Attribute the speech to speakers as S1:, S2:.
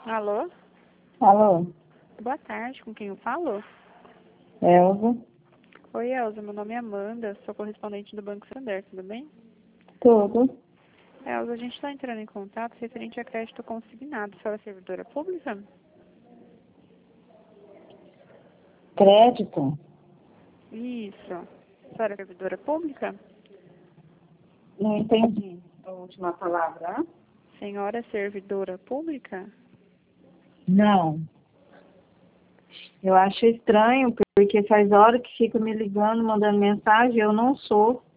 S1: Alô?
S2: Alô,
S1: Boa tarde, com quem eu falo?
S2: Elza?
S1: Oi, Elza, meu nome é Amanda, sou correspondente do Banco Santander, tudo bem?
S2: Tudo?
S1: Elza, a gente está entrando em contato referente a crédito consignado. A senhora é servidora pública?
S2: Crédito?
S1: Isso. A senhora é servidora pública?
S2: Não entendi a última palavra.
S1: Senhora é servidora pública?
S2: Não. Eu acho estranho, porque faz hora que fica me ligando, mandando mensagem, eu não sou.